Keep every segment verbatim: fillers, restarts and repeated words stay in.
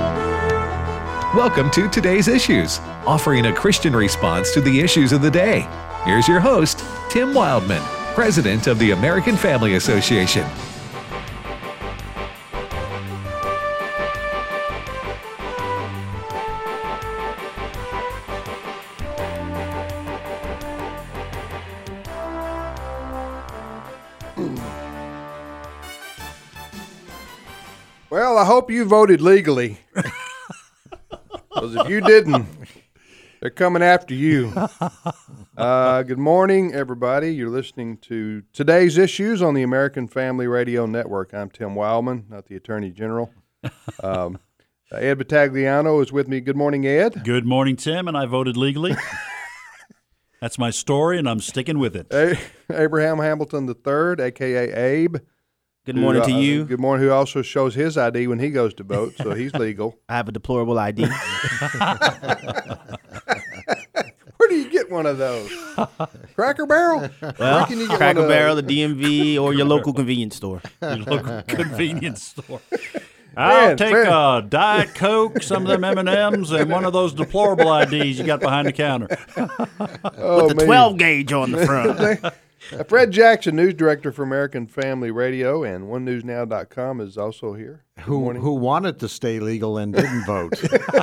Welcome to Today's Issues, offering a Christian response to the issues of the day. Here's your host, Tim Wildman, President of the American Family Association. Well, I hope you voted legally. Because if you didn't, they're coming after you. Uh, good morning, everybody. You're listening to Today's Issues on the American Family Radio Network. I'm Tim Wildman, not the Attorney General. Um, Ed Battagliano is with me. Good morning, Ed. Good morning, Tim, and I voted legally. That's my story, and I'm sticking with it. A- Abraham Hamilton the third, a k a. Abe. Good morning who, to uh, you. Good morning, who also shows his I D when he goes to vote, so he's legal. I have a deplorable I D. Where do you get one of those? Cracker Barrel? Well, Where can you get Cracker one of Barrel, those? the D M V, or your local convenience store. Your local convenience store. Man, I'll take man. a Diet Coke, some of them M and M's, and one of those deplorable I Ds you got behind the counter. Oh, With the man. twelve gauge on the front. Uh, Fred Jackson, news director for American Family Radio, and one news now dot com is also here. Good Who morning. who wanted to stay legal and didn't vote.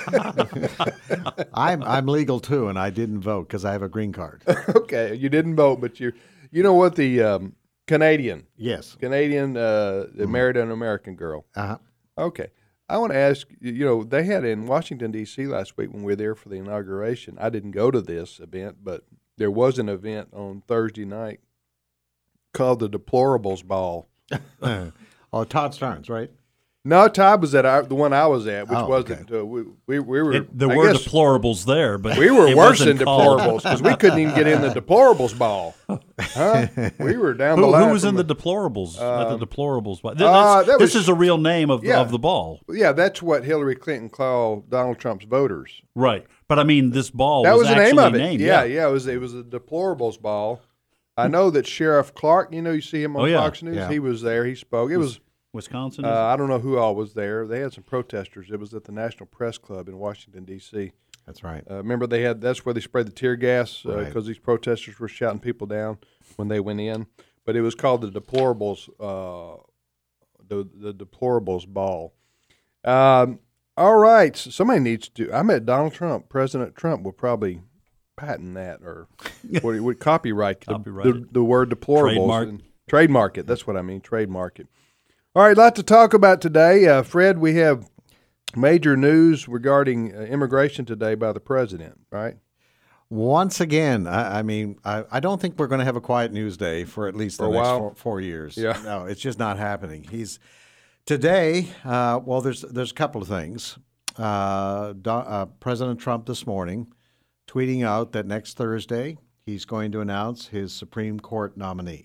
I'm I'm legal too, and I didn't vote because I have a green card. Okay, you didn't vote, but you you know what, the um, Canadian, Yes. Canadian uh, that married an American girl. Uh-huh. Okay. I want to ask, you know, they had in Washington, D C last week when we were there for the inauguration. I didn't go to this event, but there was an event on Thursday night called the Deplorables Ball. Oh, Todd Starnes, right? No, Todd was at our, the one I was at, which Oh, wasn't. Uh, we, we we were. It, there I were guess deplorables there, but we were it worse wasn't than called- deplorables because we couldn't even get in the Deplorables Ball. Huh? We were down Who, the line. who was in from the deplorables? at the deplorables. This, uh, that this was- is a real name of, Yeah. of the ball, Yeah, that's what Hillary Clinton called Donald Trump's voters. right? But I mean, this ball That was, the name actually of it. named. Yeah, yeah, it was it was a Deplorables Ball. I know that Sheriff Clark, you know, you see him on Oh, yeah. Fox News. Yeah. He was there. He spoke. It was. Wisconsin. Uh, is it? I don't know who all was there. They had some protesters. It was at the National Press Club in Washington, D C That's right. Uh, remember, they had that's where they sprayed the tear gas because Right. these protesters were shouting people down when they went in. But it was called the Deplorables, uh, the the Deplorables Ball. Um, all right, so somebody needs to. I met Donald Trump. President Trump will probably patent that or what would copyright, the, Copyright the, it. the word deplorables. Trademark. And trademark it. That's what I mean. Trademark it. All right, a lot to talk about today. Uh, Fred, we have major news regarding uh, immigration today by the president, right? Once again, I, I mean, I, I don't think we're going to have a quiet news day for at least For the a next while? four, four years. Yeah. No, it's just not happening. He's today. Uh, well, there's there's a couple of things. Uh, Do, uh, President Trump this morning tweeting out that next Thursday he's going to announce his Supreme Court nominee,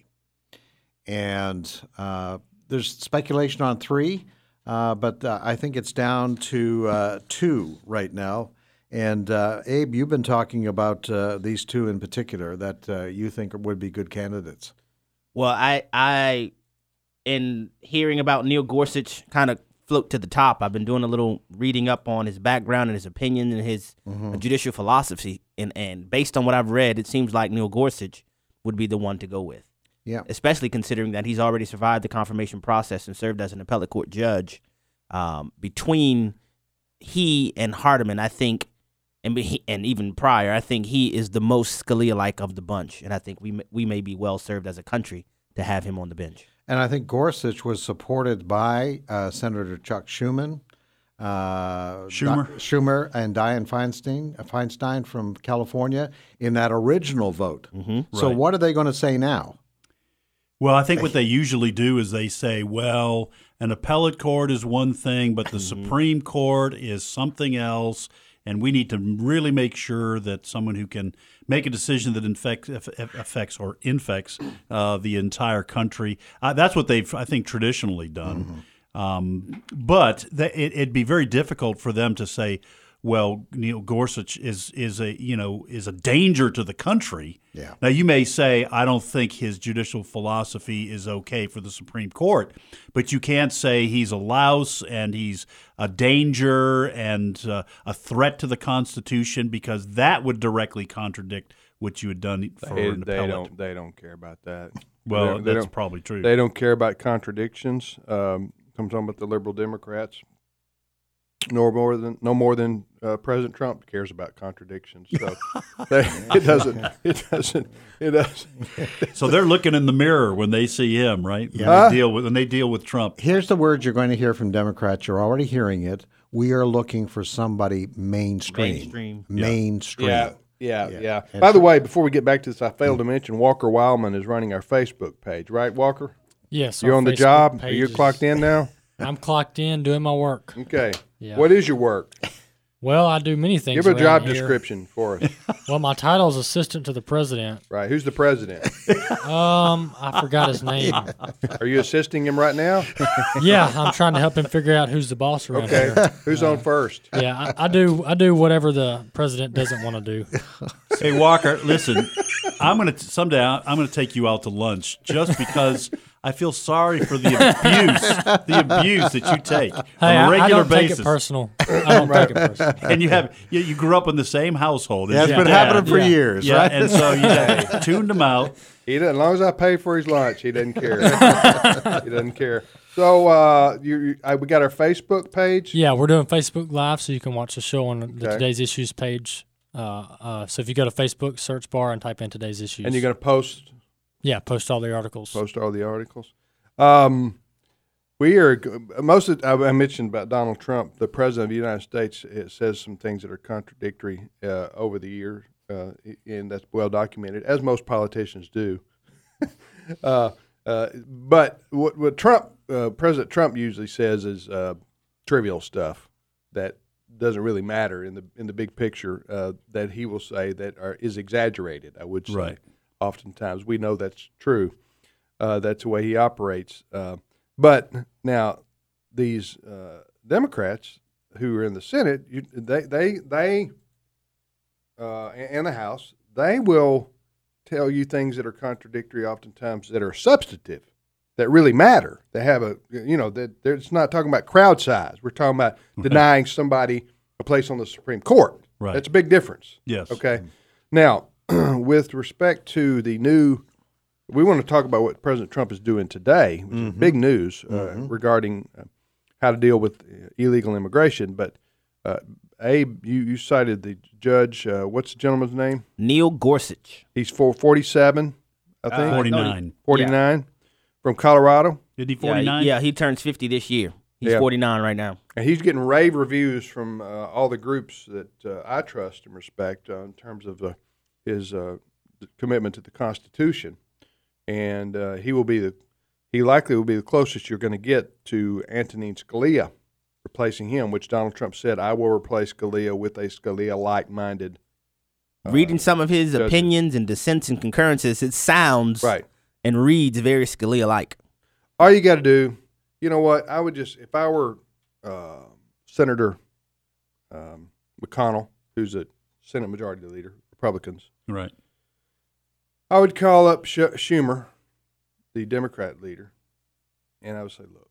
and uh, there's speculation on three, uh, but uh, I think it's down to uh, two right now. And uh, Abe, you've been talking about uh, these two in particular that uh, you think would be good candidates. Well, I, I, in hearing about Neil Gorsuch kind of float to the top, I've been doing a little reading up on his background and his opinion and his uh, judicial philosophy. And, and based on what I've read, it seems like Neil Gorsuch would be the one to go with. Yeah. Especially considering that he's already survived the confirmation process and served as an appellate court judge. Um, between he and Hardiman, I think, and be, and even prior, I think he is the most Scalia-like of the bunch, and I think we may, we may be well served as a country to have him on the bench. And I think Gorsuch was supported by uh, Senator Chuck Schumer, uh, Schumer. Di- Schumer, and Dianne Feinstein, uh, Feinstein from California in that original vote. Mm-hmm. So Right. what are they going to say now? Well, I think what they usually do is they say, well, an appellate court is one thing, but the Supreme Court is something else, and we need to really make sure that someone who can make a decision that infects, affects or infects uh, the entire country. Uh, that's what they've, I think, traditionally done. Mm-hmm. Um, but th- it, it'd be very difficult for them to say, well, Neil Gorsuch is is a you know is a danger to the country. Yeah. Now you may say I don't think his judicial philosophy is okay for the Supreme Court, but you can't say he's a louse and he's a danger and uh, a threat to the Constitution, because that would directly contradict what you had done for They, an they appellate. don't. They don't care about that. Well, They- they that's don't- probably true. They don't care about contradictions. Um, I'm talking about the liberal Democrats. No more than no more than uh, President Trump cares about contradictions. So they, it doesn't. It doesn't. It doesn't. So they're looking in the mirror when they see him, right? When Huh? they deal with when they deal with Trump. Here's the word you're going to hear from Democrats. You're already hearing it. We are looking for somebody mainstream. Mainstream. Mainstream. Yeah, yeah, yeah. Yeah. By the way, before we get back to this, I failed to mention Walker Wildman is running our Facebook page, right, Walker? Yes. You're our on the Facebook job. Are page you is- clocked in now? I'm clocked in doing my work. Okay. Yeah. What is your work? Well, I do many things. Give a around job here. description for us. Well, my title is assistant to the president. Right. Who's the president? Um, I forgot his name. Are you assisting him right now? Yeah, I'm trying to help him figure out who's the boss around Okay. here. Who's on first? Yeah, I, I do. I do whatever the president doesn't want to do. Hey Walker, listen, I'm gonna someday I'm gonna take you out to lunch just because I feel sorry for the abuse, the abuse that you take Hey, on a I, I regular don't basis. take it personal. I don't take it personal. And you have you, you grew up in the same household. as Yeah, it's your been dad. happening for Yeah. years, Yeah, right? and so you have tuned him out. He doesn't, as long as I pay for his lunch, he doesn't care. He doesn't care. So uh, you, you uh, we got our Facebook page. Yeah, we're doing Facebook Live, so you can watch the show on the Okay. Today's Issues page. Uh, uh, so if you go to Facebook search bar and type in Today's Issues, And you're going to post yeah, post all the articles. post all the articles. Um, we are g- most of I mentioned about Donald Trump, the president of the United States. It says some things that are contradictory uh, over the years, uh, and that's well documented, as most politicians do. uh, uh, but what, what Trump, uh, President Trump, usually says is uh, trivial stuff that doesn't really matter in the in the big picture. Uh, that he will say that are, is exaggerated. I would say. Right. Oftentimes, we know that's true. Uh, that's the way he operates. Uh, but now, these uh, Democrats who are in the Senate, you, they they they uh, and the House, they will tell you things that are contradictory, oftentimes that are substantive, that really matter. They have a you know that it's not talking about crowd size. We're talking about denying somebody a place on the Supreme Court. Right. That's a big difference. Yes. Okay. Now, with respect to the new, we want to talk about what President Trump is doing today, which is big news uh, regarding uh, how to deal with uh, illegal immigration. But uh, Abe, you, you cited the judge. Uh, what's the gentleman's name? Neil Gorsuch. He's for forty-seven, I think. Forty-nine. forty-nine from Colorado, Did he Yeah, forty-nine? yeah, he turns fifty this year. He's Yeah. forty-nine right now. and he's getting rave reviews from uh, all the groups that uh, I trust and respect uh, in terms of uh, his uh, commitment to the Constitution. And uh, he will be the he likely will be the closest you're going to get to Antonin Scalia replacing him, which Donald Trump said, "I will replace Scalia with a Scalia-like minded." Reading some of his judges. opinions and dissents and concurrences, it sounds Right. and reads very Scalia-like. All you got to do, you know what? I would just, if I were uh, Senator um, McConnell, who's a Senate Majority Leader, Republicans, Right. I would call up Sch- Schumer, the Democrat leader, and I would say, look,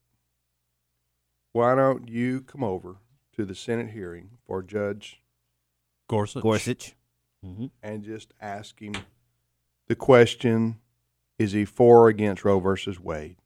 why don't you come over to the Senate hearing for Judge Gorsuch. Gorsuch. hmm and just ask him the question, is he for or against Roe versus Wade?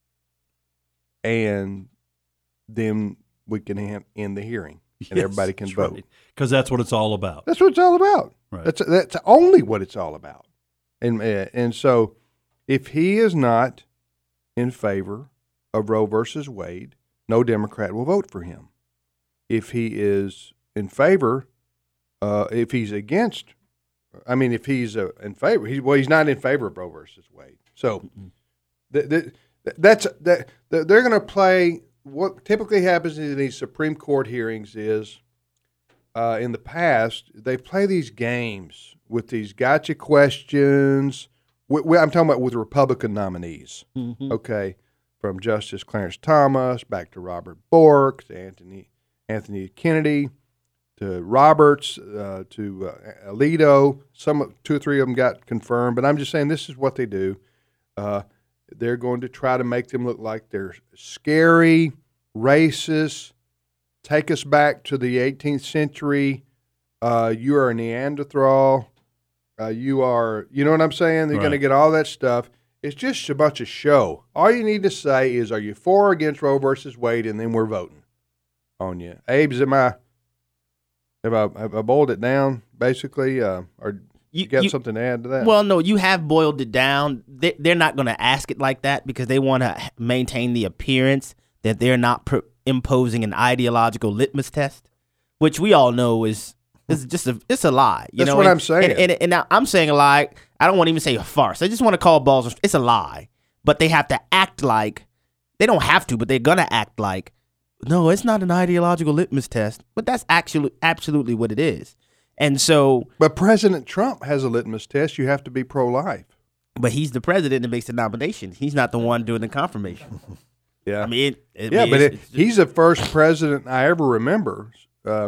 And then we can ha- end the hearing, and Yes, everybody can that's vote. right. Because that's what it's all about. That's what it's all about. Right. That's that's only what it's all about. And uh, and so, if he is not in favor of Roe versus Wade, no Democrat will vote for him. If he is in favor, uh, if he's against, I mean, if he's uh, in favor, he's well, he's not in favor of Roe versus Wade. So, th- th- that's that they're going to play. What typically happens in these Supreme Court hearings is. Uh, in the past, they play these games with these gotcha questions. We, we, I'm talking about with Republican nominees, Mm-hmm. okay, from Justice Clarence Thomas back to Robert Bork to Anthony Anthony Kennedy. to Roberts, uh, to uh, Alito. Some two or three of them got confirmed, but I'm just saying this is what they do. Uh, they're going to try to make them look like they're scary, racist, take us back to the eighteenth century. Uh, you are a Neanderthal. Uh, you are, you know what I'm saying? They're Right. going to get all that stuff. It's just a bunch of show. All you need to say is, are you for or against Roe versus Wade? And then we're voting on you. Abe's, am I, have I, have I boiled it down, basically? Uh, or you, You- got you- something to add to that? Well, no, you have boiled it down. They, they're not going to ask it like that because they want to maintain the appearance that they're not pr- imposing an ideological litmus test, which we all know is is just a it's a lie. You That's know? what and, I'm saying. And, and, and now I'm saying a lie. I don't want to even say a farce. I just want to call balls. It's a lie, but they have to act like they don't have to, but they're gonna act like no, it's not an ideological litmus test. But that's actually absolutely what it is. And so, but President Trump has a litmus test. You have to be pro-life. but he's the president that makes the nomination. He's not the one doing the confirmation. Yeah. I mean, it, I yeah, mean, but it's- it, it's- he's the first president I ever remember uh,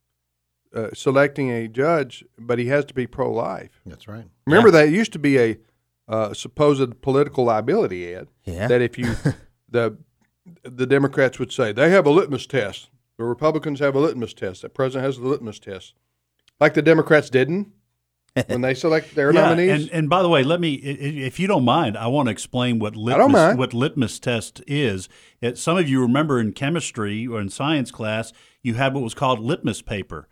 uh, selecting a judge, but he has to be pro-life. That's right. Remember that it used to be a uh, supposed political liability, Ed. Yeah. That if you the the Democrats would say they have a litmus test, the Republicans have a litmus test. The president has the litmus test, like the Democrats didn't when they select their Yeah, nominees. and, and by the way, let me, i- i- if you don't mind, I want to explain what don't litmus, mind. what litmus test is. It, some of you remember in chemistry or in science class, you had what was called litmus paper,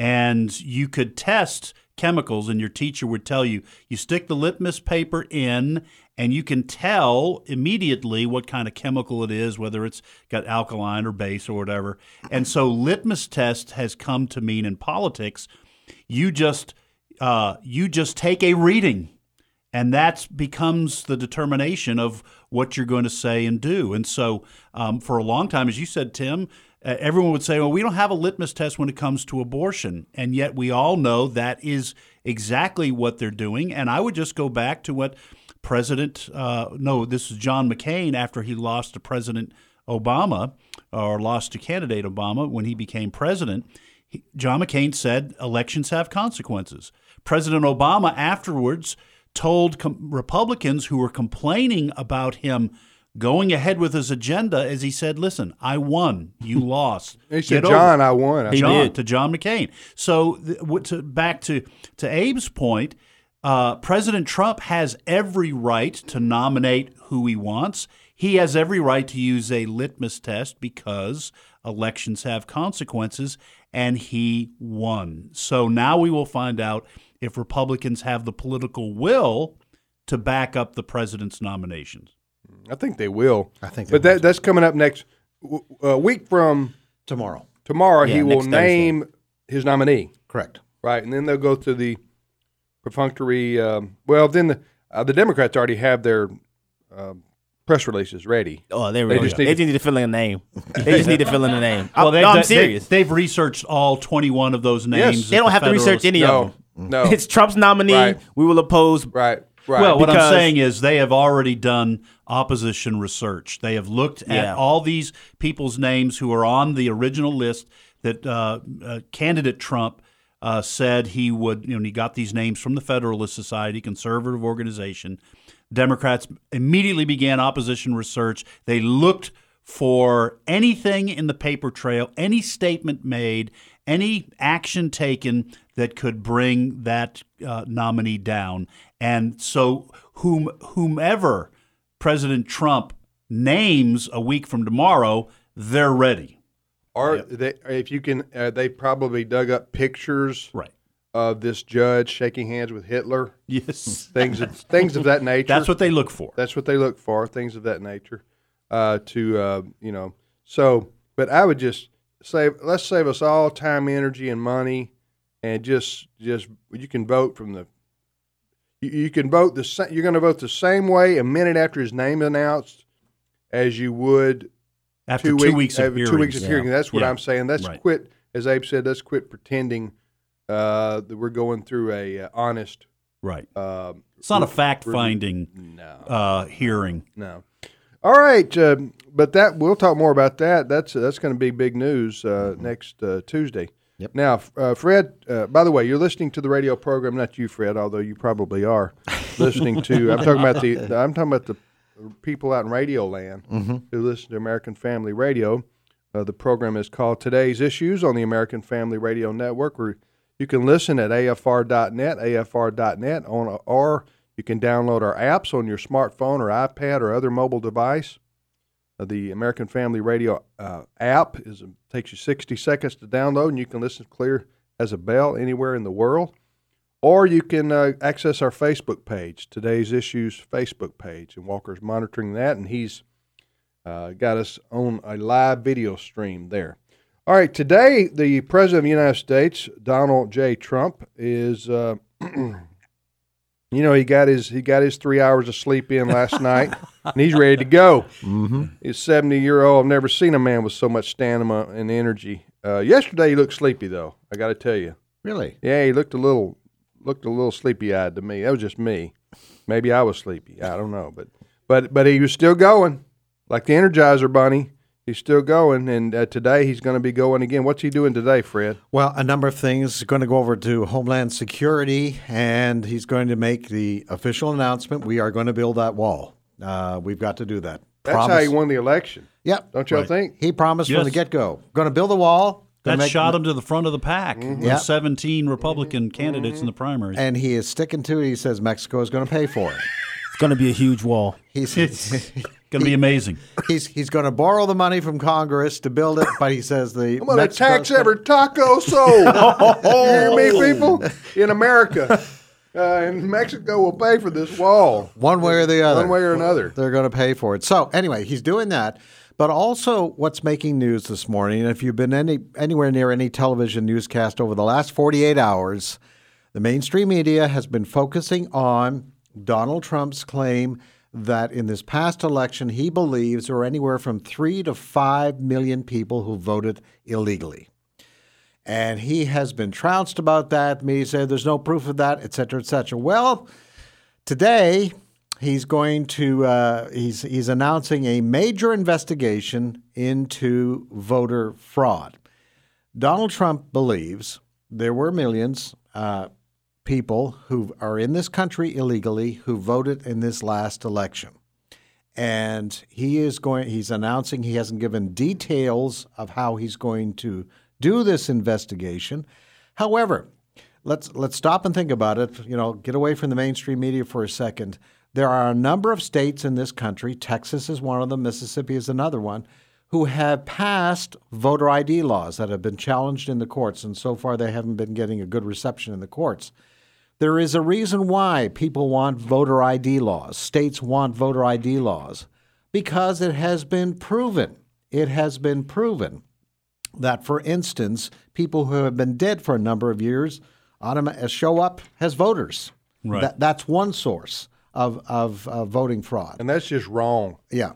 and you could test chemicals, and your teacher would tell you, you stick the litmus paper in, and you can tell immediately what kind of chemical it is, whether it's got alkaline or base or whatever. And so litmus test has come to mean in politics, you just uh, you just take a reading, and that becomes the determination of what you're going to say and do. And so um, for a long time, as you said, Tim, uh, everyone would say, well, we don't have a litmus test when it comes to abortion. And yet we all know that is exactly what they're doing. And I would just go back to what President, uh, no, this is John McCain after he lost to President Obama, or lost to candidate Obama when he became president. He, John McCain said elections have consequences. President Obama afterwards told com- Republicans who were complaining about him going ahead with his agenda, as he said, listen, I won, you lost. he said, Get over "John, it." I won." I John, said, to John McCain. So th- what- to, back to, to Abe's point, uh, President Trump has every right to nominate who he wants. He has every right to use a litmus test because elections have consequences, and he won. So now we will find out if Republicans have the political will to back up the president's nominations. I think they will. I think they but will, that that's coming up next w- a week from Tomorrow. tomorrow. Yeah, he will next Thursday. name his nominee, Correct. right? And then they'll go through the perfunctory. Um, well, then the uh, the Democrats already have their um, press releases ready. Oh, they They really. just They need just need to fill in a name. They just need to fill in a name. Well, no, I'm serious. They, have researched all twenty-one of those names. Yes. at They don't the have to research Federalist- any No, of them. no, It's Trump's nominee. Right. We will oppose. right, right. Well, what I'm Because- saying is they have already done opposition research. They have looked at Yeah. all these people's names who are on the original list that uh, uh, candidate Trump uh, said he would, you know, he got these names from the Federalist Society, conservative organization. Democrats immediately began opposition research. They looked for anything in the paper trail, any statement made, any action taken that could bring that uh, nominee down. And so, whom, whomever President Trump names a week from tomorrow, they're ready. or they, if you can, uh, they probably dug up pictures Right. of this judge shaking hands with Hitler. Yes. Things of things of that nature. That's what they look for. That's what they look for, things of that nature. Uh, to uh, you know, so. But I would just save. Let's save us all time, energy, and money, and just just you can vote from the. You, you can vote the sa- You're going to vote the same way a minute after his name announced, as you would After two, week- weeks of after hearings. two weeks of Yeah. hearing. That's what Yeah. I'm saying. Let's Right. quit, as Abe said. Let's quit pretending uh, that we're going through a uh, honest. Right. Um, It's not a re- fact-finding No. uh, hearing. No. All right, uh, but that we'll talk more about that. That's that's going to be big news uh, next uh, Tuesday. Yep. Now, uh, Fred, uh, by the way, you're listening to the radio program, not you, Fred, although you probably are listening to. I'm talking about the. I'm talking about the people out in Radio Land Mm-hmm. who listen to American Family Radio. Uh, the program is called Today's Issues on the American Family Radio Network, where you can listen at A F R dot net, A F R dot net, on, or you can download our apps on your smartphone or iPad or other mobile device. Uh, the American Family Radio uh, app is takes you sixty seconds to download, and you can listen clear as a bell anywhere in the world. Or you can uh, access our Facebook page, Today's Issues Facebook page, and Walker's monitoring that, and he's uh, got us on a live video stream there. All right, today the President of the United States, Donald J. Trump, is, uh, you know, he got his he got his three hours of sleep in last night, and he's ready to go. Mm-hmm. He's seventy-year-old. I've never seen a man with so much stamina and energy. Uh, yesterday he looked sleepy, though, I got to tell you. Really? Yeah, he looked a little looked a little sleepy-eyed to me. That was just me. Maybe I was sleepy. I don't know, but but but he was still going, like the Energizer Bunny. He's still going, and uh, today he's going to be going again. What's he doing today, Fred? Well, a number of things. He's going to go over to Homeland Security, and he's going to make the official announcement. We are going to build that wall. Uh, we've got to do that. That's Promise. how he won the election. Yep. Don't y'all Right. think? He promised from Yes. the get-go. Going to build a wall. That gonna make- shot him to the front of the pack with Yep. seventeen Republican candidates in the primaries. And he is sticking to it. He says Mexico is going to pay for it. It's going to be a huge wall. He's It's going to be amazing. he's he's going to borrow the money from Congress to build it, but he says the I'm going to Mexico's tax gonna- every taco sold. You hear me, people? In America. Uh, and Mexico will pay for this wall. one way or the other. One way or another. They're going to pay for it. So anyway, he's doing that. But also what's making news this morning, and if you've been any anywhere near any television newscast over the last forty-eight hours, the mainstream media has been focusing on Donald Trump's claim that in this past election, he believes there were anywhere from three to five million people who voted illegally. And he has been trounced about that. Me said there's no proof of that, et cetera, et cetera. Well, today he's going to uh, he's he's announcing a major investigation into voter fraud. Donald Trump believes there were millions uh, people who are in this country illegally who voted in this last election. And he is going he's announcing he hasn't given details of how he's going to do this investigation. However, let's let's stop and think about it. You know, get away from the mainstream media for a second. There are a number of states in this country, Texas is one of them, Mississippi is another one, who have passed voter I D laws that have been challenged in the courts, and so far they haven't been getting a good reception in the courts. There is a reason why people want voter I D laws. States want voter I D laws because it has been proven. It has been proven that, for instance, people who have been dead for a number of years automa- show up as voters. Right. That, that's one source of, of uh, voting fraud. And that's just wrong. Yeah,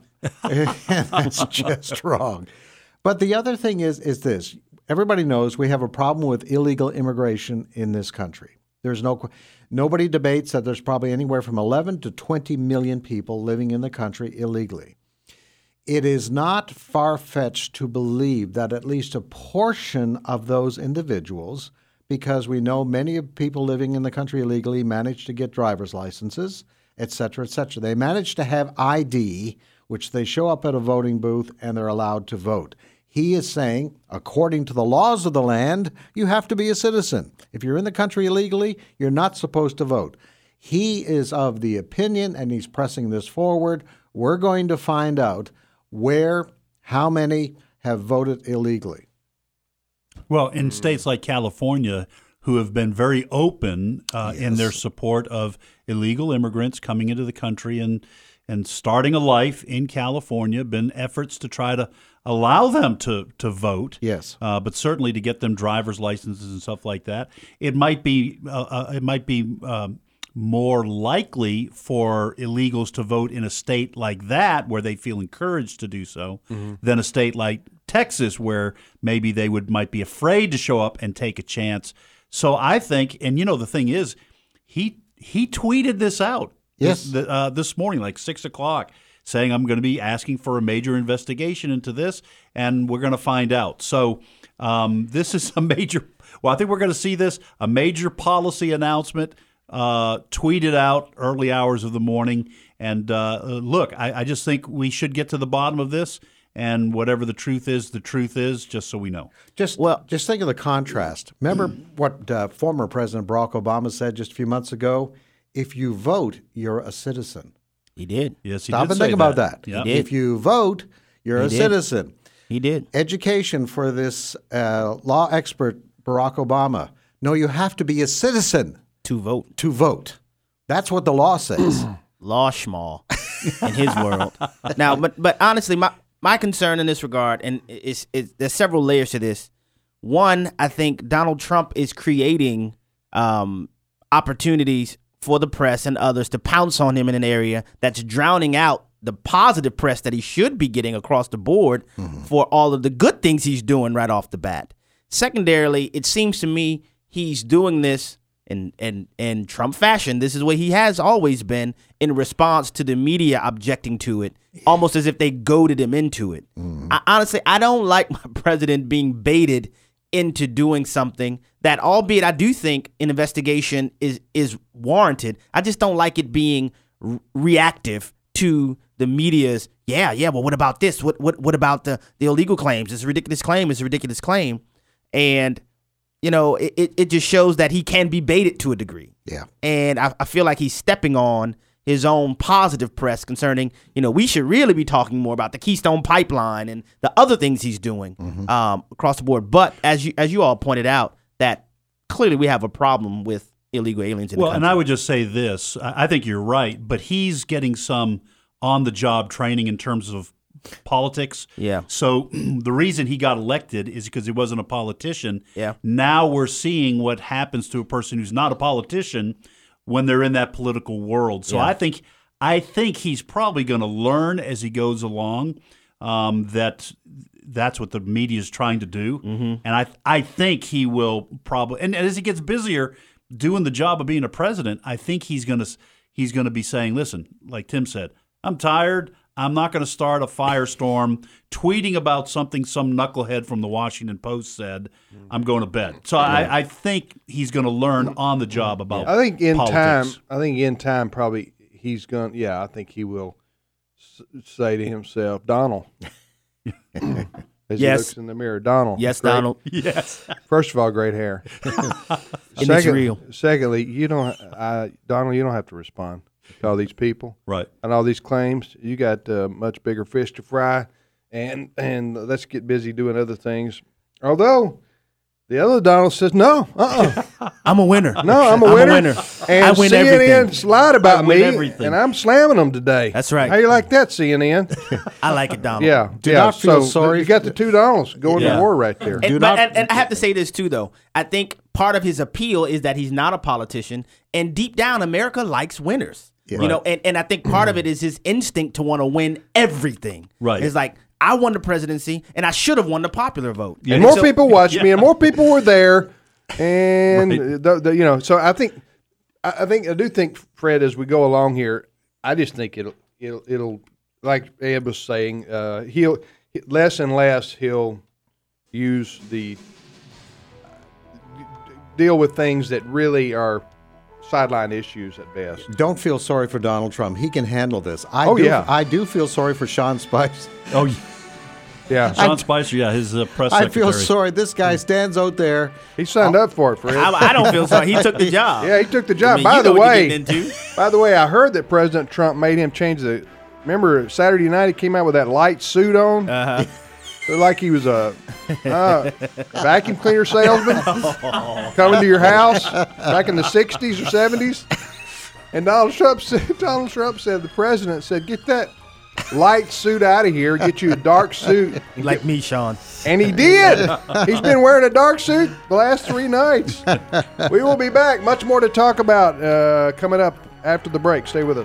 that's just wrong. But the other thing is is this. Everybody knows we have a problem with illegal immigration in this country. There's no nobody debates that there's probably anywhere from eleven to twenty million people living in the country illegally. It is not far-fetched to believe that at least a portion of those individuals, because we know many of people living in the country illegally manage to get driver's licenses, et cetera, et cetera. They manage to have I D, which they show up at a voting booth and they're allowed to vote. He is saying, according to the laws of the land, you have to be a citizen. If you're in the country illegally, you're not supposed to vote. He is of the opinion, and he's pressing this forward, we're going to find out where, how many have voted illegally. Well, in states like California, who have been very open uh, in their support of illegal immigrants coming into the country and and starting a life in California, been efforts to try to allow them to to vote. Yes. uh, but certainly to get them driver's licenses and stuff like that. It might be uh, uh, it might be um, more likely for illegals to vote in a state like that, where they feel encouraged to do so, mm-hmm. than a state like Texas, where maybe they would might be afraid to show up and take a chance. So I think, and you know, the thing is, he he tweeted this out yes. this, uh, this morning, like six o'clock, saying, I'm going to be asking for a major investigation into this, and we're going to find out. So Um, this is a major. Well, I think we're going to see this a major policy announcement uh, tweeted out early hours of the morning. And uh, look, I, I just think we should get to the bottom of this. And whatever the truth is, the truth is, just so we know. Just Well- just think of the contrast. Remember what uh, former President Barack Obama said just a few months ago? If you vote, you're a citizen. He did. Yes, he Stop did and say think about that. Yep. did. If you vote, you're He a did. citizen. He did. Education for this uh, law expert, Barack Obama. No, you have to be a citizen To vote. to vote. That's what the law says. Law schmal in his world. Now, but but honestly, my my concern in this regard, and it's, it's there's several layers to this. One, I think Donald Trump is creating um, opportunities for the press and others to pounce on him in an area that's drowning out the positive press that he should be getting across the board mm-hmm. for all of the good things he's doing right off the bat. Secondarily, it seems to me he's doing this in, in, in Trump fashion. This is what he has always been in response to the media objecting to it, almost as if they goaded him into it. Mm-hmm. I, honestly, I don't like my president being baited into doing something that, albeit I do think an investigation is is warranted, I just don't like it being r- reactive to the media's, yeah, yeah, well, what about this? What what what about the, the illegal claims? It's a ridiculous claim. It's a ridiculous claim. And, you know, it, it, it just shows that he can be baited to a degree. Yeah. And I, I feel like he's stepping on his own positive press concerning, you know, we should really be talking more about the Keystone Pipeline and the other things he's doing mm-hmm. um, across the board. But as you as you all pointed out, that clearly we have a problem with illegal aliens in well, the country. and I would just say this. I I think you're right, but he's getting some on-the-job training in terms of politics. Yeah. So the reason he got elected is because he wasn't a politician. Yeah. Now we're seeing what happens to a person who's not a politician when they're in that political world. So Yeah. I think I think he's probably going to learn as he goes along um, that that's what the media is trying to do. Mm-hmm. And I I think he will probably and as he gets busier doing the job of being a president, I think he's going to he's going to be saying, listen, like Tim said, I'm tired. I'm not going to start a firestorm tweeting about something some knucklehead from the Washington Post said. I'm going to bed. So I, I think he's going to learn on the job about I think in politics. time, I think in time, probably he's going. Yeah, I think he will s- say to himself, Donald. As Yes. he looks in the mirror, Donald. yes, great- Donald. Yes. First of all, great hair. And it's real. Secondly, you don't, I, Donald. You don't have to respond to all these people Right. and all these claims. You got uh, much bigger fish to fry, and and let's get busy doing other things. Although the other Donald says no, uh, uh I'm a winner. no, I'm a I'm winner. a winner. And I win C N N everything. lied about I win me, everything. and I'm slamming them today. That's right. How you like that, C N N? I like it, Donald. Yeah, Do yeah. not feel so sorry You got the two Donalds going Yeah. to war right there. And, Do but, not- and, and I have to say this too, though. I think part of his appeal is that he's not a politician, and deep down, America likes winners. You know, and, and I think part of it is his instinct to want to win everything. Right. It's like, I won the presidency, and I should have won the popular vote. And more so- people watched me, and more people were there, and the, the, you know. So I think, I, I think I do think, Fred, as we go along here, I just think it'll it'll it'll like Ed was saying, uh, he'll less and less he'll use the deal with things that really are sideline issues at best. Don't feel sorry for Donald Trump. He can handle this. I Oh, do, yeah. I do feel sorry for Sean Spicer. Oh, Yeah, Sean Spicer, yeah, his uh, press I secretary. feel sorry. This guy stands out there. he signed up for it, Fred. I, I don't feel sorry. He took the job. Yeah, he took the I job. mean, by you the know what you're way, getting into. by the way, I heard that President Trump made him change the. Remember Saturday night he came out with that light suit on, Uh-huh. looked like he was a uh, vacuum cleaner salesman coming to your house back in the sixties or seventies. And Donald Trump said, Donald Trump said, the president said, get that light suit out of here, get you a dark suit. Like me, Sean. And he did. He's been wearing a dark suit the last three nights. We will be back. Much more to talk about uh, coming up after the break. Stay with us.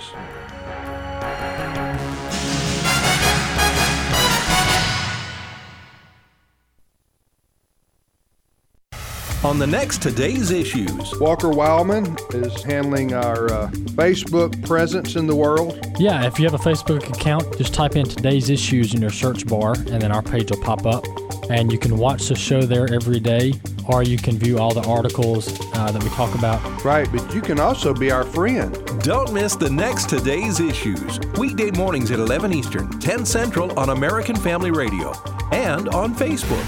on the next Today's Issues. Walker Wildman is handling our uh, Facebook presence in the world. Yeah, if you have a Facebook account, just type in Today's Issues in your search bar, and then our page will pop up. And you can watch the show there every day, or you can view all the articles uh, that we talk about. Right, but you can also be our friend. Don't miss the next Today's Issues. Weekday mornings at eleven Eastern, ten Central on American Family Radio and on Facebook.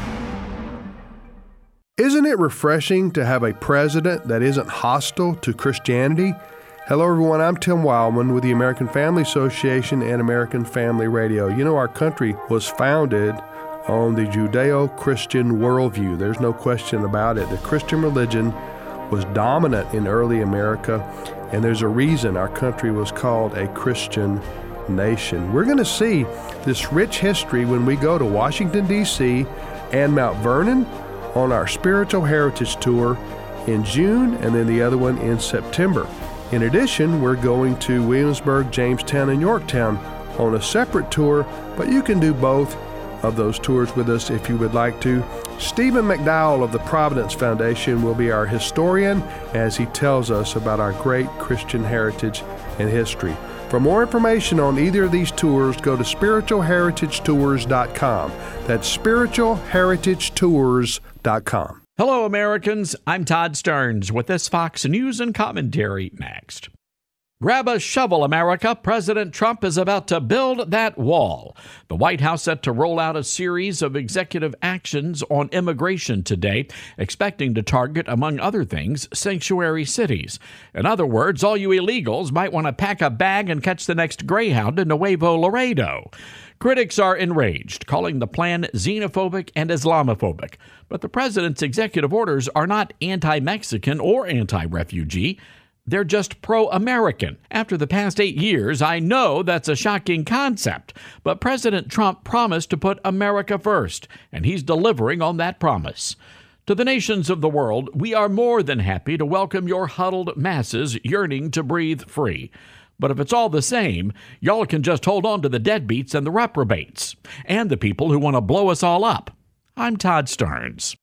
Isn't it refreshing to have a president that isn't hostile to Christianity? Hello, everyone. I'm Tim Wildman with the American Family Association and American Family Radio. You know, our country was founded on the Judeo-Christian worldview. There's no question about it. The Christian religion was dominant in early America, and there's a reason our country was called a Christian nation. We're going to see this rich history when we go to Washington, D C and Mount Vernon on our Spiritual Heritage Tour in June, and then the other one in September. In addition, we're going to Williamsburg, Jamestown, and Yorktown on a separate tour, but you can do both of those tours with us if you would like to. Stephen McDowell of the Providence Foundation will be our historian as he tells us about our great Christian heritage and history. For more information on either of these tours, go to spiritual heritage tours dot com. That's spiritual heritage tours dot com. Hello, Americans. I'm Todd Stearns with this Fox News and Commentary next. Grab a shovel, America. President Trump is about to build that wall. The White House set to roll out a series of executive actions on immigration today, expecting to target, among other things, sanctuary cities. In other words, all you illegals might want to pack a bag and catch the next Greyhound to Nuevo Laredo. Critics are enraged, calling the plan xenophobic and Islamophobic. But the president's executive orders are not anti-Mexican or anti-refugee. They're just pro-American. After the past eight years, I know that's a shocking concept, but President Trump promised to put America first, and he's delivering on that promise. To the nations of the world, we are more than happy to welcome your huddled masses yearning to breathe free. But if it's all the same, y'all can just hold on to the deadbeats and the reprobates, and the people who want to blow us all up. I'm Todd Stearns.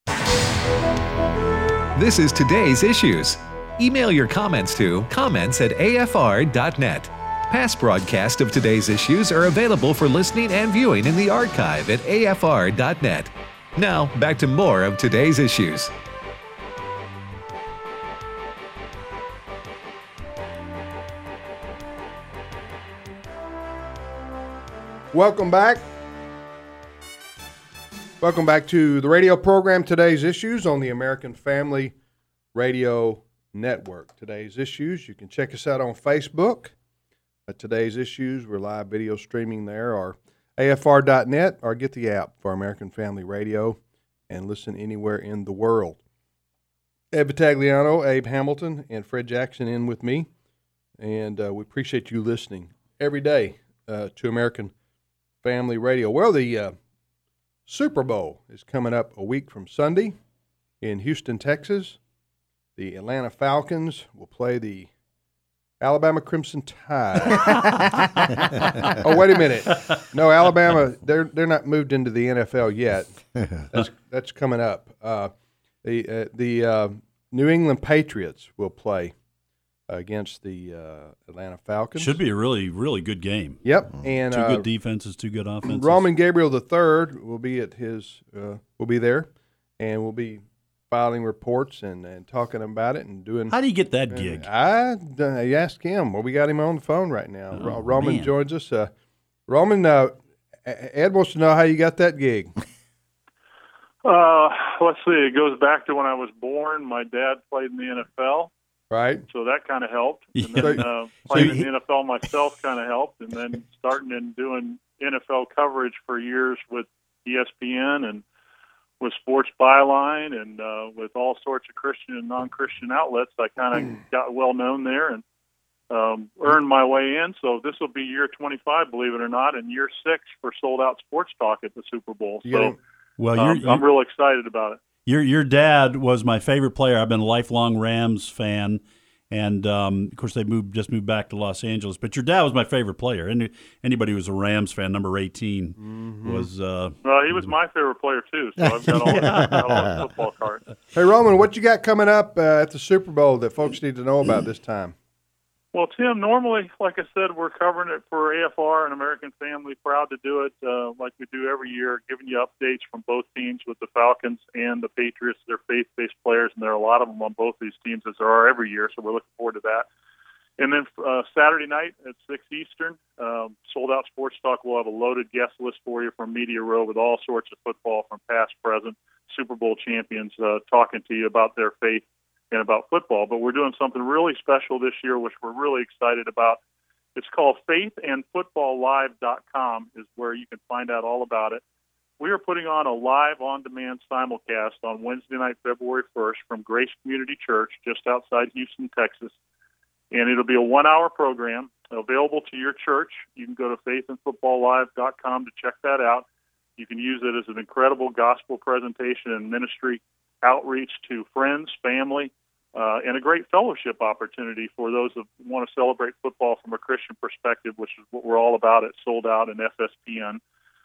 This is Today's Issues. Email your comments to comments at a f r dot net. Past broadcasts of Today's Issues are available for listening and viewing in the archive at a f r dot net. Now, back to more of Today's Issues. Welcome back. Welcome back to the radio program, Today's Issues, on the American Family Radio Network. Today's Issues, you can check us out on Facebook at Today's Issues. We're live video streaming there, or a f r dot net, or get the app for American Family Radio and listen anywhere in the world. Ed Vitagliano, Abe Hamilton, and Fred Jackson in with me, and uh, we appreciate you listening every day uh, to American Family Radio. Well, the uh, Super Bowl is coming up a week from Sunday in Houston, Texas. The Atlanta Falcons will play the Alabama Crimson Tide. Oh, wait a minute. No, Alabama, they're they're not moved into the N F L yet. That's that's coming up. Uh, the uh, the uh, New England Patriots will play against the uh, Atlanta Falcons. Should be a really, really good game. Yep. And two uh, good defenses, two good offenses. Roman Gabriel the third will be at his uh, will be there, and will be filing reports and, and talking about it and doing. How do you get that gig? I, I asked him. Well, we got him on the phone right now. Oh, Roman man. joins us. Uh, Roman, uh, Ed wants to know how you got that gig. Uh, let's see. It goes back to when I was born. My dad played in the N F L, Right. so that kind of helped. And Yeah. then uh, playing in the N F L myself kind of helped. And then starting and doing N F L coverage for years with E S P N and with Sports Byline and uh, with all sorts of Christian and non-Christian outlets. I kind of got well known there and um, earned my way in. So this will be year twenty-five, believe it or not, and year six for Sold Out Sports Talk at the Super Bowl. You got So him. Well, um, you're, I'm real excited about it. Your your dad was my favorite player. I've been a lifelong Rams fan, and um, of course they moved just moved back to Los Angeles. But your dad was my favorite player. Any anybody who was a Rams fan, number eighteen, Mm-hmm. was. Uh, Well, he was my favorite player too, so I've got all, got all the football cards. Hey, Roman, what you got coming up uh, at the Super Bowl that folks need to know about this time? Well, Tim, normally, like I said, we're covering it for A F R and American Family. Proud to do it uh, like we do every year, giving you updates from both teams with the Falcons and the Patriots. They're faith-based players, and there are a lot of them on both these teams, as there are every year, so we're looking forward to that. And then uh, Saturday night at six Eastern, um, Sold Out Sports Talk will have a loaded guest list for you from Media Row with all sorts of football from past, present, Super Bowl champions uh, talking to you about their faith and about football. But we're doing something really special this year, which we're really excited about. It's called faith and football live dot com is where you can find out all about it. We are putting on a live on-demand simulcast on Wednesday night, February first from Grace Community Church just outside Houston, Texas. And it'll be a one-hour program available to your church. You can go to faith and football live dot com to check that out. You can use it as an incredible gospel presentation and ministry outreach to friends, family, uh, and a great fellowship opportunity for those that want to celebrate football from a Christian perspective, which is what we're all about at Sold Out and F S P N.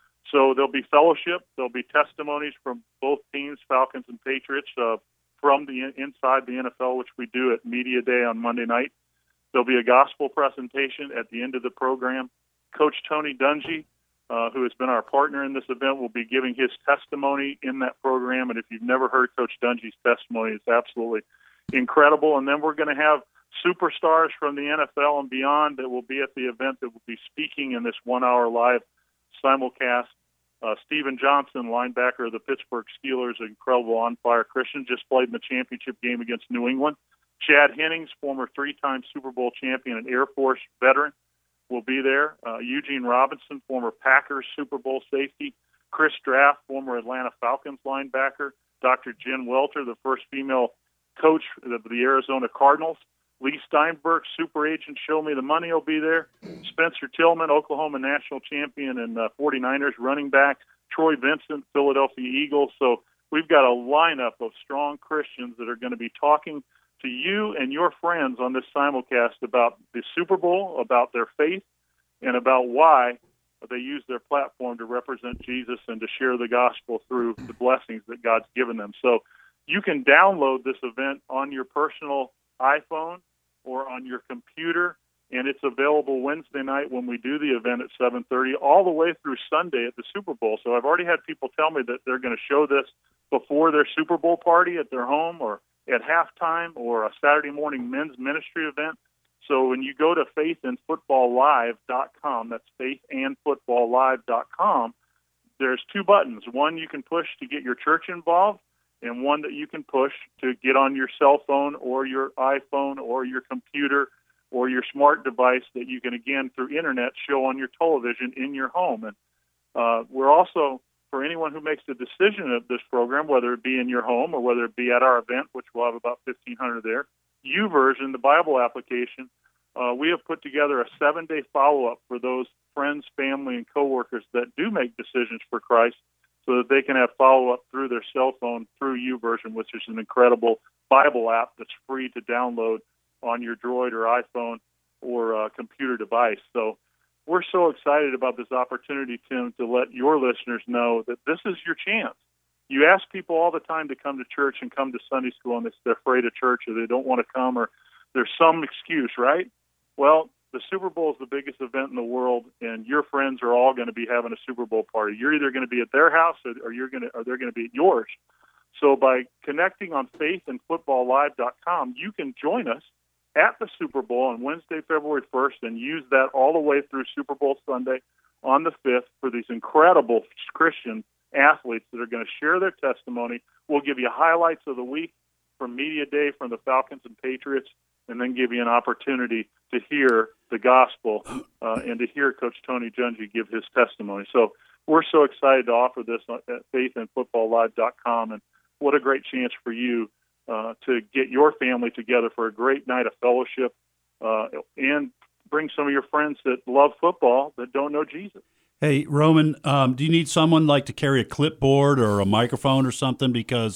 So there'll be fellowship. There'll be testimonies from both teams, Falcons and Patriots, uh, from the inside the N F L, which we do at Media Day on Monday night. There'll be a gospel presentation at the end of the program. Coach Tony Dungy, uh, who has been our partner in this event, will be giving his testimony in that program. And if you've never heard Coach Dungy's testimony, it's absolutely incredible. And then we're going to have superstars from the N F L and beyond that will be at the event that will be speaking in this one-hour live simulcast. Uh, Steven Johnson, linebacker of the Pittsburgh Steelers, incredible on-fire Christian, just played in the championship game against New England. Chad Hennings, former three-time Super Bowl champion and Air Force veteran, will be there. Uh, Eugene Robinson, former Packers Super Bowl safety. Chris Draft, former Atlanta Falcons linebacker. Doctor Jen Welter, the first female coach of the Arizona Cardinals. Lee Steinberg, super agent, Show Me the Money, will be there. Spencer Tillman, Oklahoma national champion and uh, forty-niners running back. Troy Vincent, Philadelphia Eagles. So we've got a lineup of strong Christians that are going to be talking to you and your friends on this simulcast about the Super Bowl, about their faith, and about why they use their platform to represent Jesus and to share the gospel through the blessings that God's given them. So you can download this event on your personal iPhone or on your computer, and it's available Wednesday night when we do the event at seven thirty, all the way through Sunday at the Super Bowl. So I've already had people tell me that they're going to show this before their Super Bowl party at their home or at halftime or a Saturday morning men's ministry event. So when you go to faith and football live dot com, that's faith and football live dot com, there's two buttons. One you can push to get your church involved, and one that you can push to get on your cell phone or your iPhone or your computer or your smart device that you can, again, through internet, show on your television in your home. And uh, we're also, for anyone who makes the decision of this program, whether it be in your home or whether it be at our event, which we'll have about fifteen hundred there, YouVersion, the Bible application, uh, we have put together a seven-day follow-up for those friends, family, and coworkers that do make decisions for Christ so that they can have follow-up through their cell phone through YouVersion, which is an incredible Bible app that's free to download on your Droid or iPhone or uh, computer device. So we're so excited about this opportunity, Tim, to let your listeners know that this is your chance. You ask people all the time to come to church and come to Sunday school, and they're afraid of church or they don't want to come or there's some excuse, right? Well, the Super Bowl is the biggest event in the world, and your friends are all going to be having a Super Bowl party. You're either going to be at their house or you're going to, or they're going to be at yours. So by connecting on faith and football live dot com, you can join us at the Super Bowl on Wednesday, February first, and use that all the way through Super Bowl Sunday on the fifth for these incredible Christian athletes that are going to share their testimony. We'll give you highlights of the week from Media Day from the Falcons and Patriots, and then give you an opportunity to hear the gospel uh, and to hear Coach Tony Dungy give his testimony. So we're so excited to offer this at faith and football live dot com, and what a great chance for you uh, to get your family together for a great night of fellowship uh, and bring some of your friends that love football that don't know Jesus. Hey, Roman, um, do you need someone like to carry a clipboard or a microphone or something? Because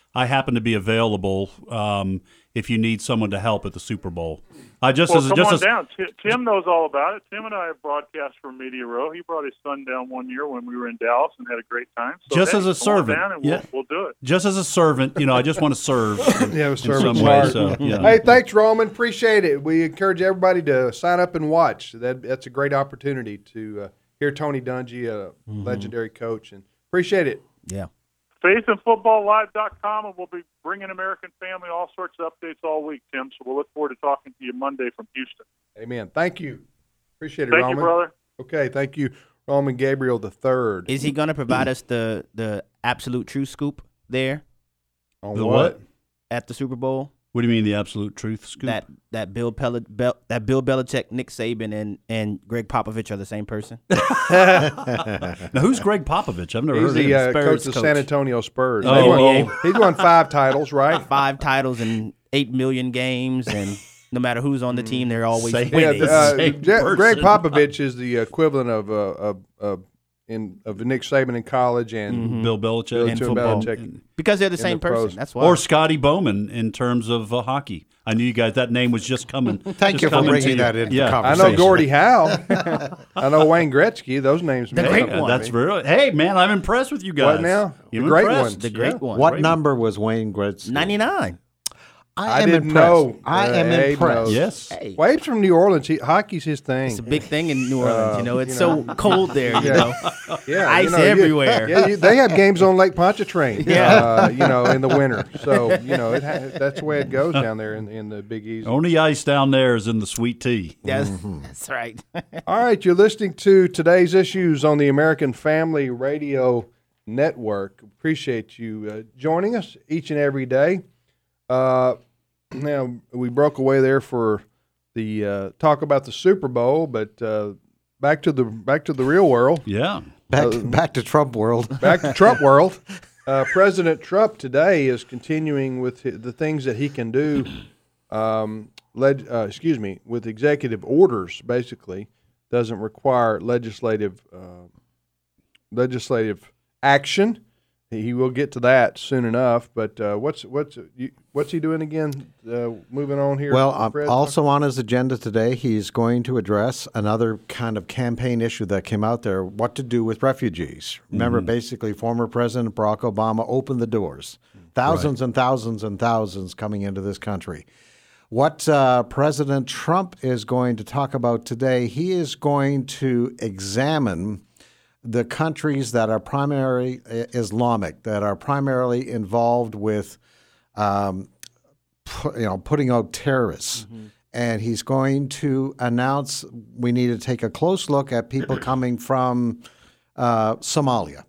I happen to be available um, if you need someone to help at the Super Bowl. I just well, as come just on as, down. T- Tim knows all about it. Tim and I have broadcast from Media Row. He brought his son down one year when we were in Dallas and had a great time. So, just hey, as a come servant, on down and yeah, we'll, we'll do it. Just as a servant, you know, I just want to serve. In, Yeah, in servant's some way. heart. So, yeah. Hey, thanks, Roman. Appreciate it. We encourage everybody to sign up and watch. That that's a great opportunity to uh, hear Tony Dungy, a Mm-hmm. legendary coach, and appreciate it. Yeah. faith and football live dot com, and we'll be bringing American Family all sorts of updates all week, Tim. So we'll look forward to talking to you Monday from Houston. Amen. Thank you. Appreciate it, Thank Roman. you, brother. Okay, thank you, Roman Gabriel the third. Is he going to provide us the the absolute true scoop there On The what? what? at the Super Bowl? What do you mean the absolute truth scoop? That that Bill Pel- Bel- that Bill Belichick, Nick Saban, and and Greg Popovich are the same person. Now, who's Greg Popovich? I've never He's heard the of uh, him. coach Spurs of coach. San Antonio Spurs. Oh, he's, won, oh. he's won five titles, right? Five titles and eight million games, and no matter who's on the team, they're always Same. Yeah, winning. uh, Same Je- Greg person. Popovich is the equivalent of uh, of, of in of Nick Saban in college and Bill Belichick Bill And Bill football. Belichick. because they're the in same the pros. person. That's why. or Scotty Bowman in terms of uh, hockey. I knew you guys that name was just coming. Thank just you for coming to bringing you. that into yeah. the I conversation. know Gordie Howe. I know Wayne Gretzky. Those names The mean great something one. to That's me. very. Hey, man, I'm impressed with you guys. What now? You The great impressed? ones. the great Yeah. one. What Great. number was Wayne Gretzky? ninety-nine. I I am didn't impressed. know. I Uh, am Abe impressed. knows. Yes. Hey, Wade's from New Orleans. He, hockey's his thing. it's a big thing in New Orleans. you know, it's you know. so cold there. You Yeah. know, yeah, ice you know, you- everywhere. yeah, you, they have games on Lake Pontchartrain. Yeah. uh, you know, in the winter. So you know, it ha- that's the way it goes down there in, in the Big East. Only ice down there is in the sweet tea. that's, that's right. All right, you're listening to today's issues on the American Family Radio Network. Appreciate you uh, joining us each and every day. Uh, now we broke away there for the uh, talk about the Super Bowl, but uh, back to the back to the real world. Yeah. Back, back to Trump world. Back to Trump world. Uh, President Trump today is continuing with hi- the things that he can do. Um, leg, uh, excuse me, with executive orders, basically, doesn't require legislative uh, legislative action. He will get to that soon enough. But uh, what's what's you, what's he doing again? Uh, moving on here. Well, um, Fred? also on his agenda today, he's going to address another kind of campaign issue that came out there, what to do with refugees. Remember, basically, former President Barack Obama opened the doors. Thousands and thousands and thousands coming into this country. What uh, President Trump is going to talk about today, he is going to examine the countries that are primarily Islamic, that are primarily involved with, um, pu- you know, putting out terrorists, and he's going to announce we need to take a close look at people coming from uh, Somalia,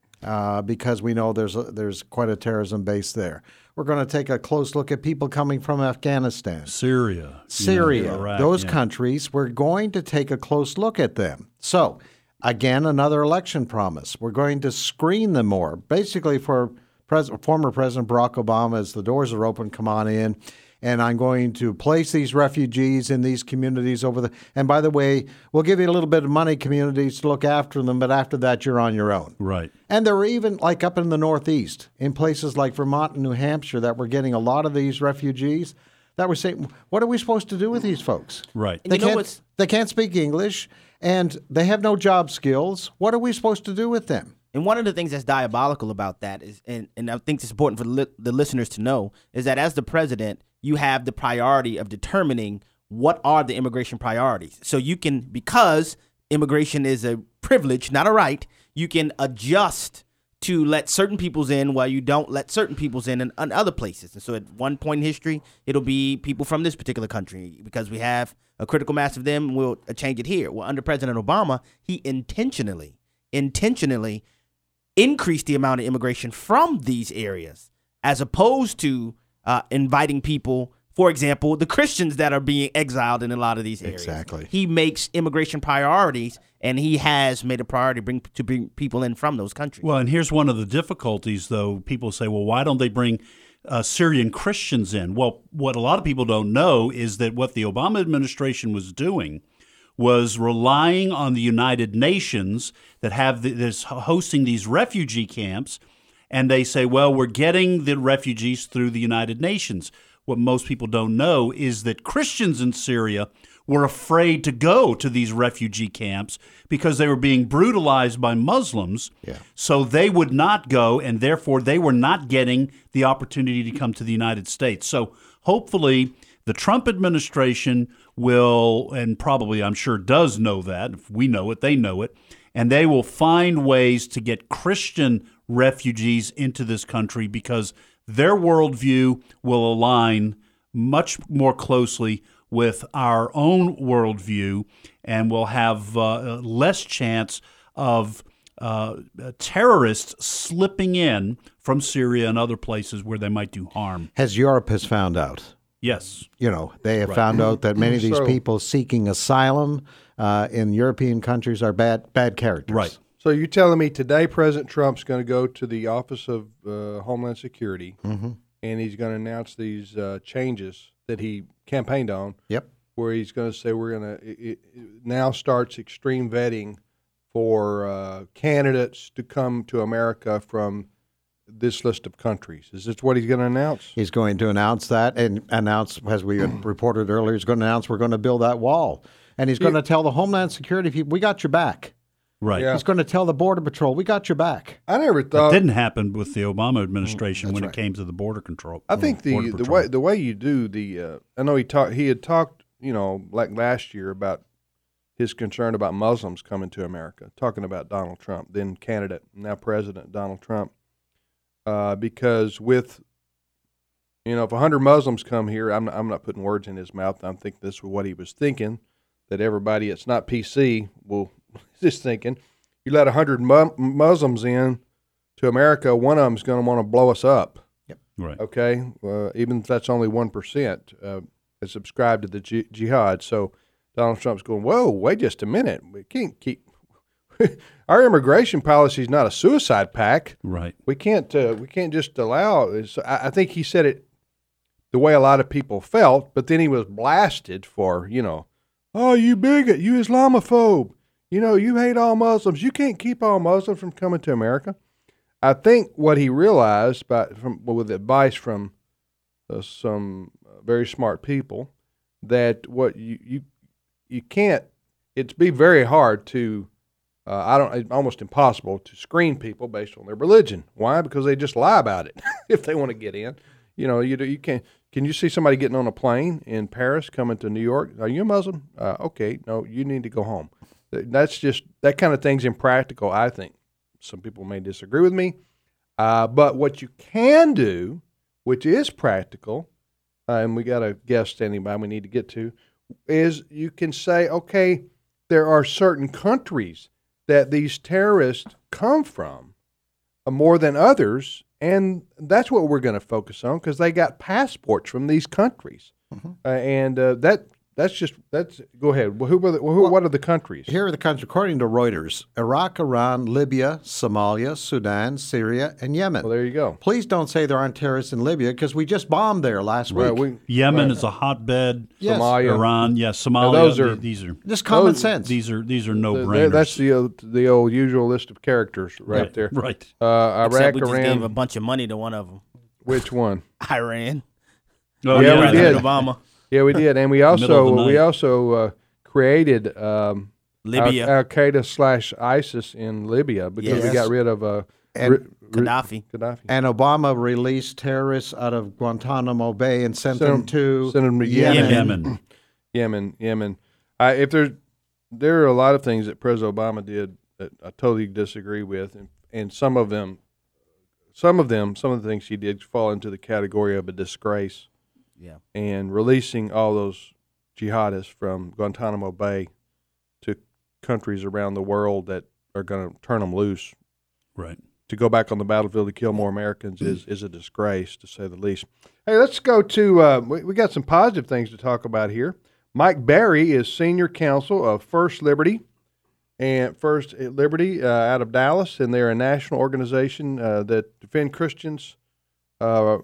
uh, because we know there's a, there's quite a terrorism base there. We're going to take a close look at people coming from Afghanistan, Syria. Syria, you know, Iraq, those yeah. countries. We're going to take a close look at them. So. Again, another election promise. We're going to screen them more. Basically, for pres- former President Barack Obama, as the doors are open, come on in. And I'm going to place these refugees in these communities over the. And by the way, we'll give you a little bit of money, communities, to look after them. But after that, you're on your own. Right. And there were even, like up in the Northeast, in places like Vermont and New Hampshire, that were getting a lot of these refugees that were saying, what are we supposed to do with these folks? Right. And They you know can't, what's- they can't speak English, and they have no job skills. What are we supposed to do with them? And one of the things that's diabolical about that is, and, and I think it's important for the, li- the listeners to know, is that as the president, you have the priority of determining what are the immigration priorities. So you can, because immigration is a privilege, not a right, you can adjust to let certain peoples in while you don't let certain peoples in in, in other places. And so at one point in history, it'll be people from this particular country because we have a critical mass of them. We'll uh, change it here. Well, under President Obama, he intentionally, intentionally increased the amount of immigration from these areas as opposed to uh, inviting people, for example, the Christians that are being exiled in a lot of these areas. Exactly. He makes immigration priorities, and he has made a priority bring, to bring people in from those countries. Well, and here's one of the difficulties, though. People say, well, why don't they bring uh, Syrian Christians in? Well, what a lot of people don't know is that what the Obama administration was doing was relying on the United Nations that have the, this hosting these refugee camps And they say, well, we're getting the refugees through the United Nations. What most people don't know is that Christians in Syria were afraid to go to these refugee camps because they were being brutalized by Muslims. Yeah. So they would not go, and therefore they were not getting the opportunity to come to the United States. So hopefully the Trump administration will, and probably I'm sure does know that, if we know it, they know it, and they will find ways to get Christian refugees into this country because their worldview will align much more closely with our own worldview, and we'll have uh, less chance of uh, terrorists slipping in from Syria and other places where they might do harm. As Europe has found out. Yes. You know, they have Right. found out that many of these So- people seeking asylum uh, in European countries are bad bad characters. Right. So you're telling me today President Trump's going to go to the Office of uh, Homeland Security, Mm-hmm. and he's going to announce these uh, changes that he campaigned on, Yep. where he's going to say we're going to it, it now starts extreme vetting for uh, candidates to come to America from this list of countries. Is this what he's going to announce? He's going to announce that and announce, as we had reported earlier, he's going to announce we're going to build that wall. And he's going to tell the Homeland Security people, we got your back. Right. Yeah. He's going to tell the Border Patrol, we got your back. I never That thought. didn't happen with the Obama administration That's when right. it came to the border control. I think the Border the Patrol. way the way you do the. Uh, I know he talked. He had talked, you know, like last year about his concern about Muslims coming to America, talking about Donald Trump, then candidate, now President Donald Trump, uh, because with, you know, if a hundred Muslims come here, I'm not, I'm not putting words in his mouth. I'm thinking this is what he was thinking, that everybody that's not P C will just thinking, you let a hundred mu- Muslims in to America, one of them's going to want to blow us up. Right. Okay, uh, even if that's only one percent uh, is subscribed to the ji- jihad. So Donald Trump's going, whoa, wait just a minute. We can't keep our immigration policy is not a suicide pact. Right. We can't uh, we can't just allow. So I, I think he said it the way a lot of people felt, but then he was blasted for, you know, oh, you bigot, you Islamophobe, you know, you hate all Muslims. You can't keep all Muslims from coming to America. I think what he realized, by, from, with advice from uh, some very smart people, that what you you, you can't, it'd be very hard to, uh, I don't, it's almost impossible to screen people based on their religion. Why? Because they just lie about it if they want to get in. You know, you you can't. Can you see somebody getting on a plane in Paris coming to New York? Are you a Muslim? Uh, okay, no, you need to go home. That's just, that kind of thing's impractical, I think. Some people may disagree with me. Uh, but what you can do, which is practical, uh, and we got a guest standing by we need to get to, is you can say, okay, there are certain countries that these terrorists come from uh, more than others, and that's what we're going to focus on because they got passports from these countries. Mm-hmm. Uh, and uh, that that's just, that's, go ahead. Well, who, are the, who Well, what are the countries? Here are the countries, according to Reuters: Iraq, Iran, Libya, Somalia, Sudan, Syria, and Yemen. Well, there you go. Please don't say there aren't terrorists in Libya because we just bombed there last Right, week. we, Yemen right. is a hotbed. Yes. Somalia. Iran, yes. Somalia. those are- th- these are Just common Those- sense. these are these are no Th- brainers. That's the old, the old usual list of characters right, right there. Right. Uh, Except Iraq, we just Iran. gave a bunch of money to one of them, Which one? Iran. Oh, Yeah, we President did. Obama. Yeah, we did, and we Middle of the also we night. also uh, created um, Libya. Al Qaeda slash ISIS in Libya because we Yes. got rid of uh, And- ri- ri- Gaddafi. Gaddafi. And Obama released terrorists out of Guantanamo Bay and sent Sent them them- to sent them to Yemen. Yemen. Yemen. Yemen, Yemen. I, if there's there are a lot of things that President Obama did that I totally disagree with, and, and some of them, some of them, some of the things he did fall into the category of a disgrace. Yeah. And releasing all those jihadists from Guantanamo Bay to countries around the world that are going to turn them loose. Right. To go back on the battlefield to kill more Americans is, is a disgrace, to say the least. Hey, let's go to, uh, we, we got some positive things to talk about here. Mike Barry is senior counsel of First Liberty, and First Liberty uh, out of Dallas, and they're a national organization uh, that defend Christians uh,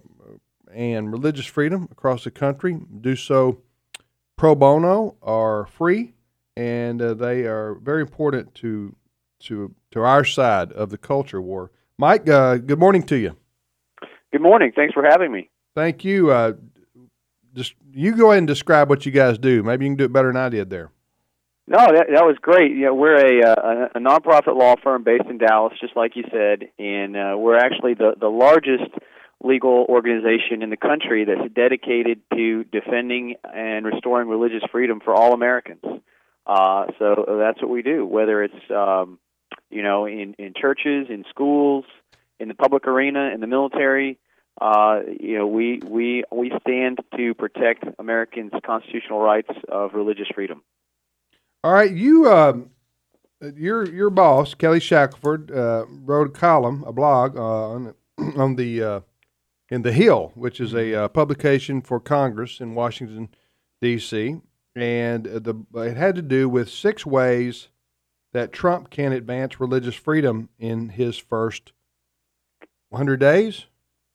and religious freedom across the country. Do so pro bono or free, and uh, they are very important to to to our side of the culture war. Mike, uh, good morning to you. Good morning. Thanks for having me. Thank you. Uh, just you go ahead and describe what you guys do. Maybe you can do it better than I did there. No, that that was great. You know, we're a, a a nonprofit law firm based in Dallas, just like you said, and uh, we're actually the the largest legal organization in the country that's dedicated to defending and restoring religious freedom for all Americans. Uh, so that's what we do, whether it's um, you know in in churches, in schools, in the public arena, in the military. Uh, you know, we we we stand to protect Americans' constitutional rights of religious freedom. All right, you, uh, your your boss, Kelly Shackelford, uh, wrote a column, a blog uh, on on the uh, in the Hill, which is a uh, publication for Congress in Washington D C, and the it had to do with six ways that Trump can advance religious freedom in his first one hundred days.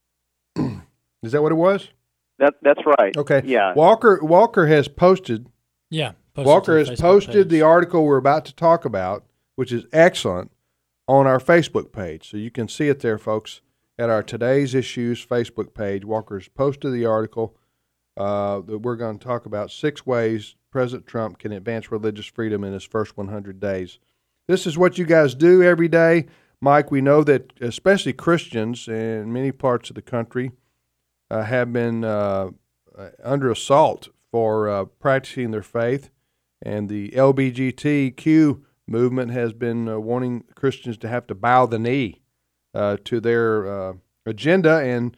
Is that what it was? That that's right. Okay. Yeah. Walker Walker has posted. Yeah. posted Walker to the has Facebook posted page. the article we're about to talk about, which is excellent, on our Facebook page. So you can see it there, folks, at our Today's Issues Facebook page. Walker's posted the article uh, that we're going to talk about, six ways President Trump can advance religious freedom in his first one hundred days. This is what you guys do every day. Mike, we know that especially Christians in many parts of the country uh, have been uh, under assault for uh, practicing their faith, and the L G B T Q movement has been uh, wanting Christians to have to bow the knee uh, to their uh, agenda, and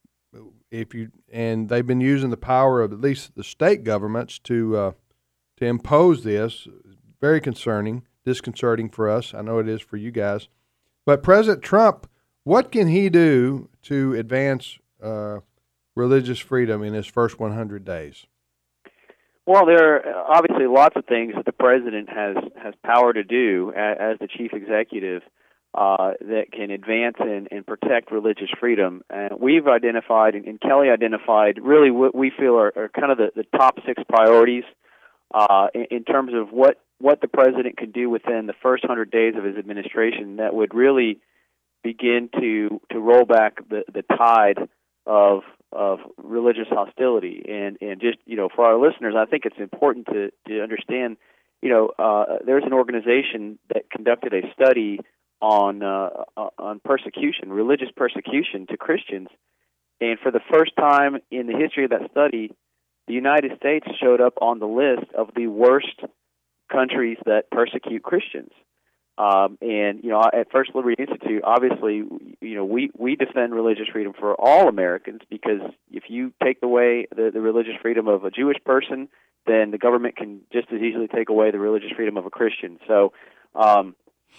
if you and they've been using the power of at least the state governments to uh, to impose this. Very concerning, disconcerting for us. I know it is for you guys. But President Trump, what can he do to advance uh, religious freedom in his first one hundred days? Well, there are obviously lots of things that the president has, has power to do as, as the chief executive uh, that can advance and, and protect religious freedom. And we've identified, and, and Kelly identified, really what we feel are, are kind of the, the top six priorities uh, in, in terms of what, what the president can do within the first one hundred days of his administration that would really begin to, to roll back the, the tide of of religious hostility. And, and just, you know, for our listeners, I think it's important to, to understand, you know, uh, there's an organization that conducted a study on uh, on persecution, religious persecution to Christians. And for the first time in the history of that study, the United States showed up on the list of the worst countries that persecute Christians. Um, and, you know, at First Liberty Institute, obviously, you know, we, we defend religious freedom for all Americans, because if you take away the, the religious freedom of a Jewish person, then the government can just as easily take away the religious freedom of a Christian. So um,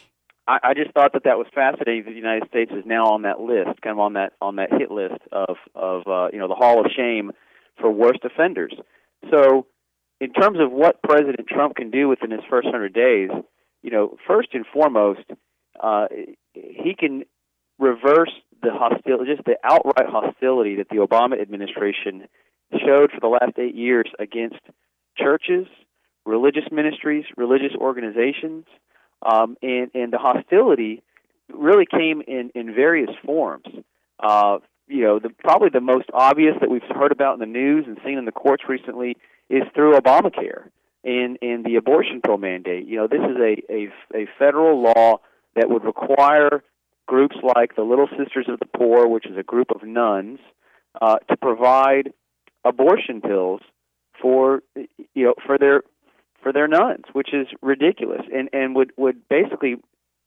I, I just thought that that was fascinating that the United States is now on that list, kind of on that on that hit list of, of uh, you know, the Hall of Shame for worst offenders. So in terms of what President Trump can do within his first one hundred days, you know, first and foremost, uh, he can reverse the hostility, just the outright hostility that the Obama administration showed for the last eight years against churches, religious ministries, religious organizations, um, and, and the hostility really came in, in various forms. Uh, you know, the, probably the most obvious that we've heard about in the news and seen in the courts recently is through Obamacare. And, and the abortion pill mandate. You know, this is a, a, a federal law that would require groups like the Little Sisters of the Poor, which is a group of nuns, uh, to provide abortion pills for you know for their for their nuns, which is ridiculous, and and would, would basically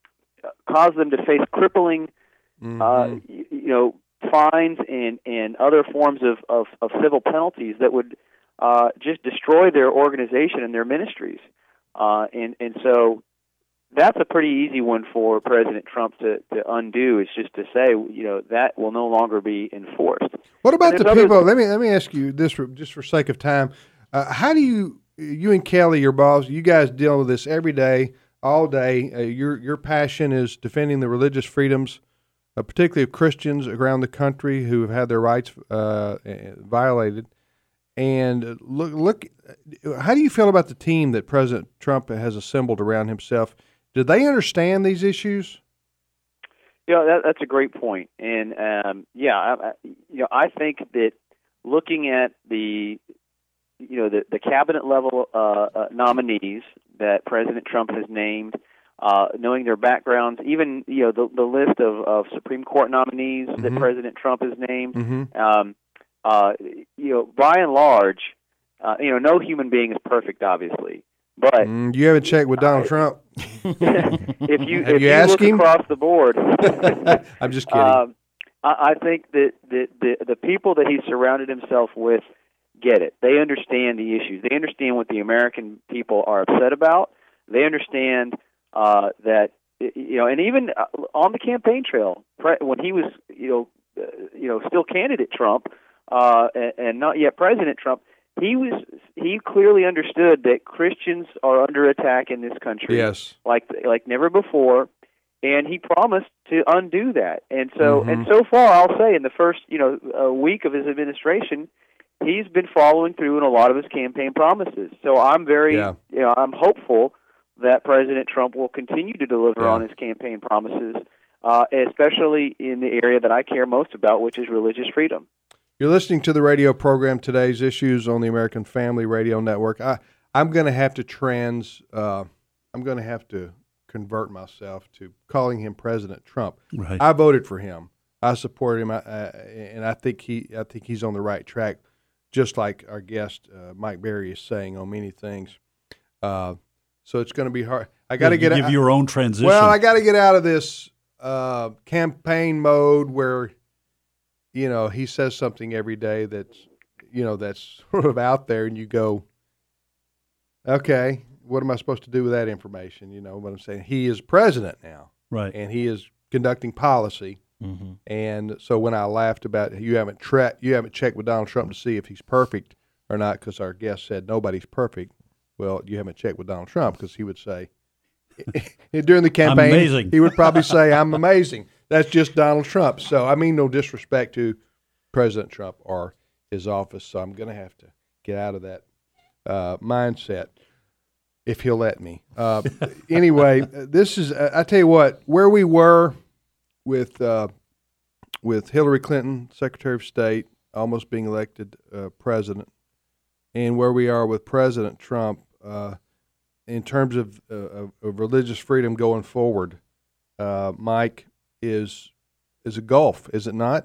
cause them to face crippling, mm-hmm. uh, you, you know, fines and, and other forms of, of, of civil penalties that would Uh, just destroy their organization and their ministries. Uh, and, and so that's a pretty easy one for President Trump to, to undo, is just to say, you know, that will no longer be enforced. What about the other... people, let me let me ask you this for, just for sake of time. Uh, how do you, you and Kelly, your boss, you guys deal with this every day, all day. Uh, your, your passion is defending the religious freedoms, uh, particularly of Christians around the country who have had their rights uh, violated. And look, look. How do you feel about the team that President Trump has assembled around himself? Do they understand these issues? You know, that, that's a great point. And, um, yeah, I, I, you know, I think that looking at the, you know, the, the cabinet level uh, uh, nominees that President Trump has named, uh, knowing their backgrounds, even, you know, the, the list of, of Supreme Court nominees mm-hmm. that President Trump has named, mm-hmm. um, uh, you know, by and large, uh, you know, no human being is perfect, obviously. But mm, you haven't checked with Donald uh, Trump. if you Have if you, you asked look him? across the board, I'm just kidding. Um, I, I think that the, the the people that he surrounded himself with get it. They understand the issues. They understand what the American people are upset about. They understand uh, that you know, and even on the campaign trail, when he was you know uh, you know still candidate Trump uh, and, and not yet President Trump. He was. He clearly understood that Christians are under attack in this country, yes, like like never before, and he promised to undo that. And so, mm-hmm. and so far, I'll say, in the first you know a week of his administration, he's been following through in a lot of his campaign promises. So I'm very, yeah. you know, I'm hopeful that President Trump will continue to deliver yeah. on his campaign promises, uh, especially in the area that I care most about, which is religious freedom. You're listening to the radio program Today's Issues on the American Family Radio Network. I, I'm going to have to trans, uh, I'm going to have to convert myself to calling him President Trump. Right. I voted for him. I supported him, I, uh, and I think he, I think he's on the right track, just like our guest uh, Mike Berry is saying on many things. Uh, so it's going to be hard. I got to yeah, get give out, your own transition. Well, I got to get out of this uh, campaign mode where. You know, he says something every day that's, you know, that's sort of out there, and you go, okay, what am I supposed to do with that information? You know what I'm saying? He is president now. Right. And he is conducting policy. Mm-hmm. And so when I laughed about you haven't tra- you haven't checked with Donald Trump to see if he's perfect or not, because our guest said nobody's perfect. Well, you haven't checked with Donald Trump, because he would say, during the campaign, I'm amazing. He would probably say, I'm amazing. That's just Donald Trump. So I mean no disrespect to President Trump or his office. So I'm going to have to get out of that uh, mindset if he'll let me. Uh, anyway, this is, I tell you what, where we were with uh, with Hillary Clinton, Secretary of State, almost being elected uh, president, and where we are with President Trump uh, in terms of, uh, of, of religious freedom going forward, uh, Mike, is is a gulf, is it not?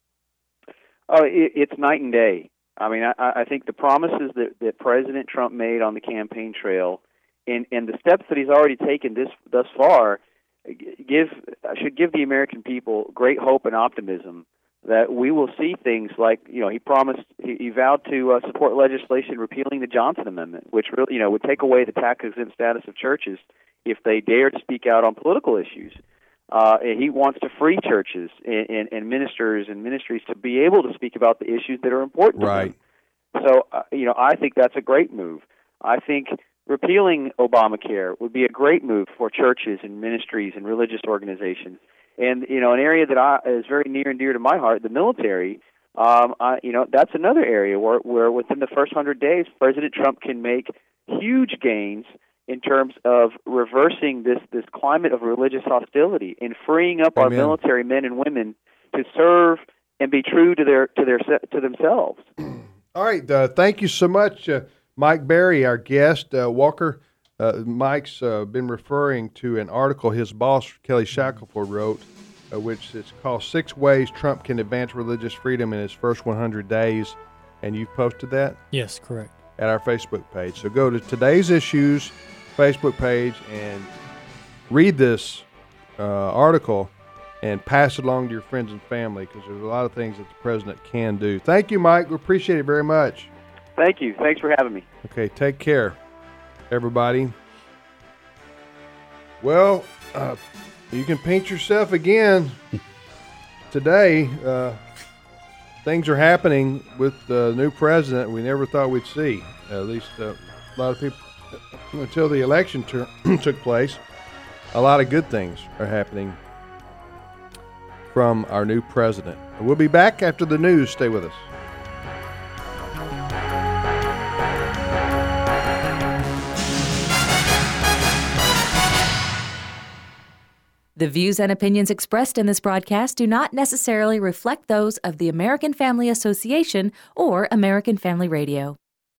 Oh, it, it's night and day. I mean, I, I think the promises that, that President Trump made on the campaign trail, and, and the steps that he's already taken this thus far, give should give the American people great hope and optimism that we will see things like, you know, he promised, he, he vowed to uh, support legislation repealing the Johnson Amendment, which really, you know, would take away the tax-exempt status of churches if they dare to speak out on political issues. Uh, he wants to free churches and, and, and ministers and ministries to be able to speak about the issues that are important right. to them. So, uh, you know, I think that's a great move. I think repealing Obamacare would be a great move for churches and ministries and religious organizations. And, you know, an area that I, is very near and dear to my heart, the military, um, I, you know, that's another area where, where within the first hundred days, President Trump can make huge gains in terms of reversing this, this climate of religious hostility and freeing up Amen. our military men and women to serve and be true to their to their to themselves. All right, uh, thank you so much, uh, Mike Berry, our guest. Uh, Walker, uh, Mike's uh, been referring to an article his boss Kelly Shackelford wrote, uh, which is called Six Ways Trump Can Advance Religious Freedom in His First one hundred days, and you've posted that? Yes, correct. At our Facebook page. So go to Today's Issues Facebook page and read this uh, article and pass it along to your friends and family, because there's a lot of things that the president can do. Thank you, Mike. We appreciate it very much. Thank you. Thanks for having me. Okay, take care, everybody. Well, uh, you can paint yourself again. Today, uh, things are happening with the new president we never thought we'd see. At least uh, a lot of people, until the election ter- took place, a lot of good things are happening from our new president. We'll be back after the news. Stay with us. The views and opinions expressed in this broadcast do not necessarily reflect those of the American Family Association or American Family Radio.